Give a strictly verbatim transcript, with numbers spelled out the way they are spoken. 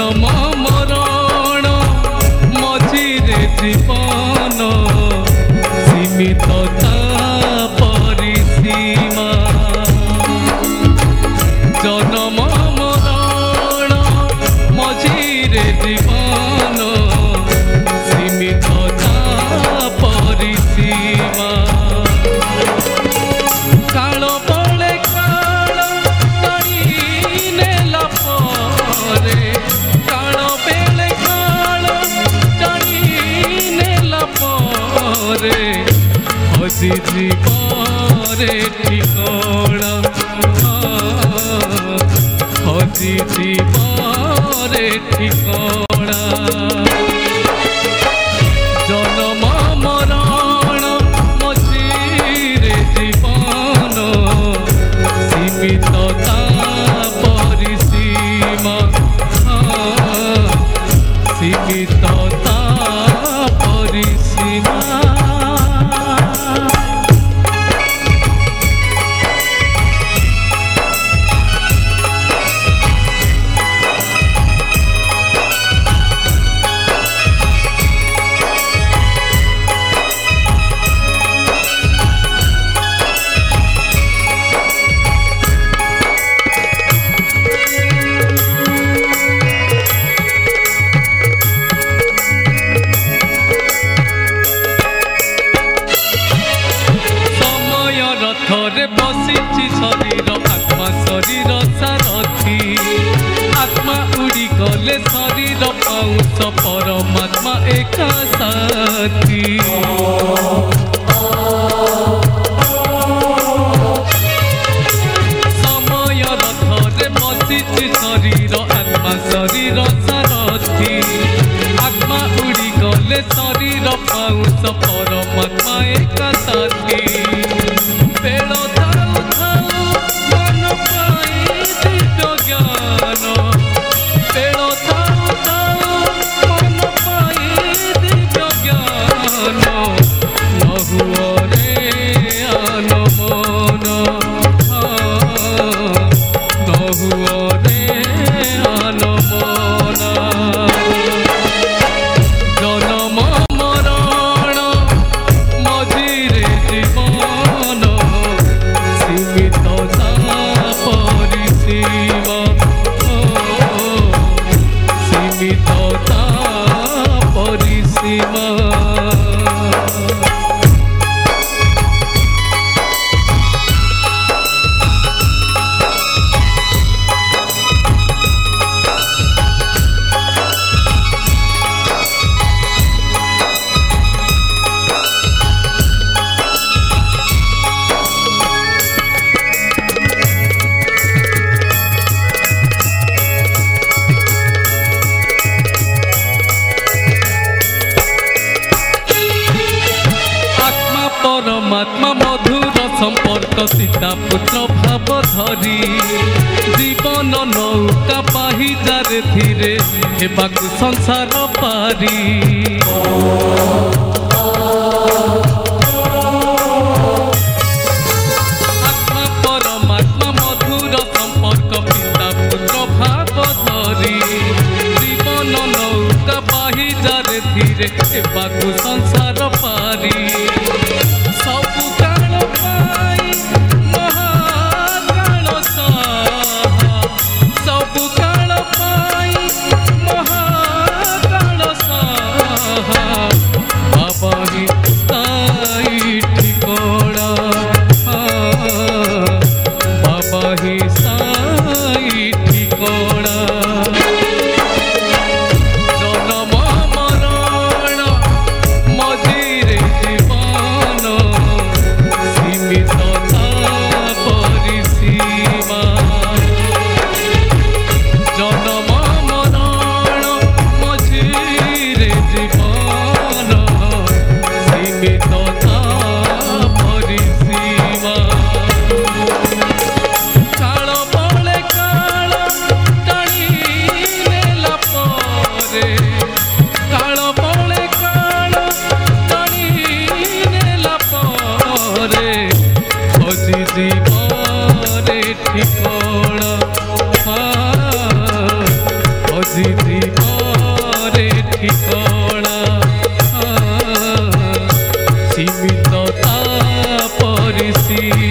जन्म मरण मझिरे जीवन सीमित परिसीमा जन्म मरण मझिरे जीवन सीमित परिसीमा काल बले काल टाणी नेला परे काल बेले काल टाणी नेला परे हसी जीवरे ठिकणा हसी जीवरे ठिकणा जन्म मरण मझिरे जीवन सीमित परिसीमा सीमित परिसीमा थरे बसिछि शरीर आत्मा शरीर सारथी आत्मा उड़ी गले शरीर पाउछ परमात्मा एका साथी समय रथरे बसिछि शरीर आत्मा शरीर सारथी आत्मा उड़ी गले शरीर पाउछ परमात्मा एका साथी बेल थाऊ थाऊ मन पाई दिव्य ज्ञान बेल थाऊ थाऊ मन पाई दिव्य ज्ञान नहुअरे आन मन नहुअरे आन मन जन्म मरण मझिरे जीवन सीमित परिसीमा सीमित परिसीमा परमात्मा मधुर संपर्क सीता पुत्र भाव धरी जीवन नौका पाही जारे धीरे हेबाकु संसार पारी आत्मा परमात्मा मधुर संपर्क पिता पुत्र भाव धरी जीवन नौका पाही जारे धीरे हेबाकु संसार पारी सबु काल पाई महाकाल साहा सबु काल पाई महाकाल साहा बाबा ही स्थायी ठिकाना बाबा ही स्थायी ठिकाना जन्म मरण मझिरे जीवन सीमित परिसीमा जन्म मरण मझिरे जीवन सीमित परिसीमा काल बले काल टाणी नेला परे काल बले काल टाणी नेला परे हसी जीवरे ठिकणा हसी मोती